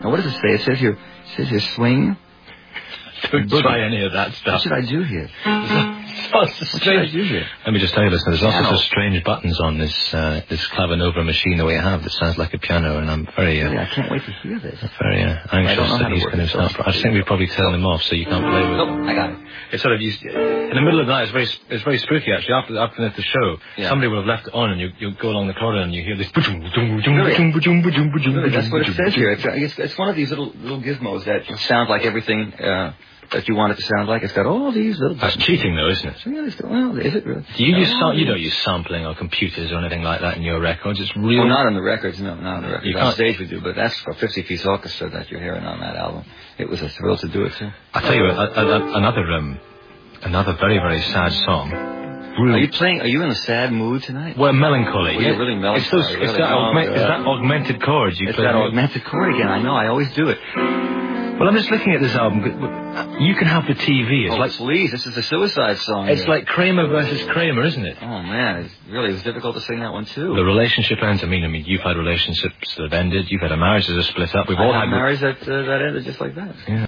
What does it say? It says here swing. Don't try any of that stuff. What should I do here? What should I do here? Let me just tell you, listen, there's all sorts of strange buttons on this Clavinova machine that we have that sounds like a piano, and I'm very... Really, I can't wait to hear this. Very anxious that he's going to start. I think we probably tell him off so you can't play with it. Nope, I got it. It's sort of used... In the middle of the night, it's very spooky, actually. After the show, somebody will have left it on, and you go along the corridor and you hear this... Really, that's what it says here. It's one of these little gizmos that sounds like everything... that you want it to sound like. It's got all these little... That's cheating, though, isn't it? Well, is it really? You don't use sampling or computers or anything like that in your records. It's real... Well, not on the records, no, not on the records. On stage we do, but that's for a 50-piece orchestra that you're hearing on that album. It was a thrill to do it, too. I tell you what, another very, very sad song. Really? Are you in a sad mood tonight? Well, melancholy. Well, you're really melancholy. Is that augmented chords you play? It's that augmented chord again. I know, I always do it. Well, I'm just looking at this album. You can have the TV. It's please, this is the Suicide Song. It's like Kramer versus Kramer, isn't it? Oh, man, it was difficult to sing that one, too. The relationship ends. I mean, you've had relationships that have ended. You've had a marriage that has split up. We've all had marriages that ended just like that. Yeah.